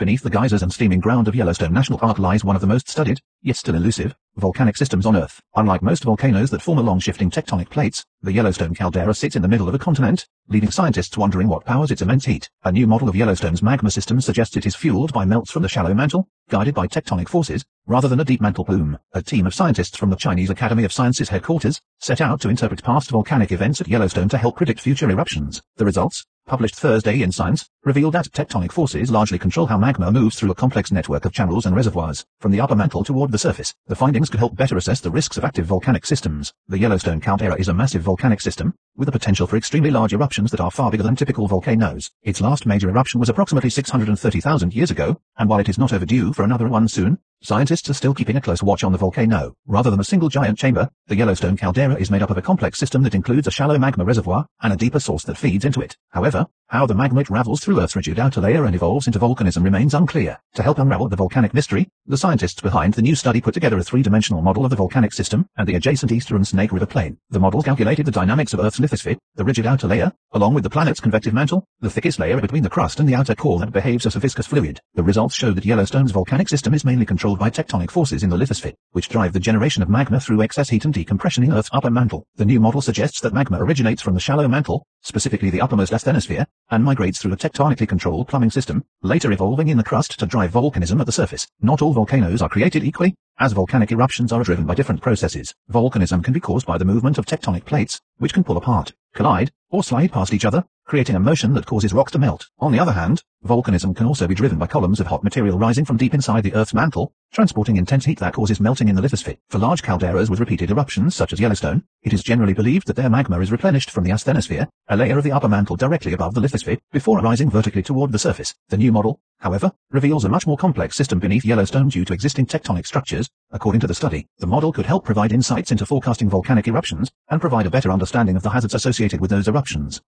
Beneath the geysers and steaming ground of Yellowstone National Park lies one of the most studied, yet still elusive, volcanic systems on Earth. Unlike most volcanoes that form along shifting tectonic plates, the Yellowstone caldera sits in the middle of a continent, leaving scientists wondering what powers its immense heat. A new model of Yellowstone's magma system suggests it is fueled by melts from the shallow mantle, guided by tectonic forces, rather than a deep mantle plume. A team of scientists from the Chinese Academy of Sciences headquarters set out to interpret past volcanic events at Yellowstone to help predict future eruptions. The results, published Thursday in Science, revealed that tectonic forces largely control how magma moves through a complex network of channels and reservoirs, from the upper mantle toward the surface. The findings could help better assess the risks of active volcanic systems. The Yellowstone caldera is a massive volcanic system, with the potential for extremely large eruptions that are far bigger than typical volcanoes. Its last major eruption was approximately 630,000 years ago, and while it is not overdue for another one soon, scientists are still keeping a close watch on the volcano. Rather than a single giant chamber, the Yellowstone caldera is made up of a complex system that includes a shallow magma reservoir and a deeper source that feeds into it. However, how the magma travels through Earth's rigid outer layer and evolves into volcanism remains unclear. To help unravel the volcanic mystery, the scientists behind the new study put together a three-dimensional model of the volcanic system and the adjacent eastern Snake River plain. The model calculated the dynamics of Earth's lithosphere, the rigid outer layer, along with the planet's convective mantle, the thickest layer between the crust and the outer core that behaves as a viscous fluid. The results showed that Yellowstone's volcanic system is mainly controlled by tectonic forces in the lithosphere, which drive the generation of magma through excess heat and decompression in Earth's upper mantle. The new model suggests that magma originates from the shallow mantle, specifically the uppermost asthenosphere, and migrates through a tectonically controlled plumbing system, later evolving in the crust to drive volcanism at the surface. Not all volcanoes are created equally, as volcanic eruptions are driven by different processes. Volcanism can be caused by the movement of tectonic plates, which can pull apart, collide, or slide past each other, creating a motion that causes rocks to melt. On the other hand, volcanism can also be driven by columns of hot material rising from deep inside the Earth's mantle, transporting intense heat that causes melting in the lithosphere. For large calderas with repeated eruptions such as Yellowstone, it is generally believed that their magma is replenished from the asthenosphere, a layer of the upper mantle directly above the lithosphere, before rising vertically toward the surface. The new model, however, reveals a much more complex system beneath Yellowstone due to existing tectonic structures. According to the study, the model could help provide insights into forecasting volcanic eruptions and provide a better understanding of the hazards associated with those eruptions.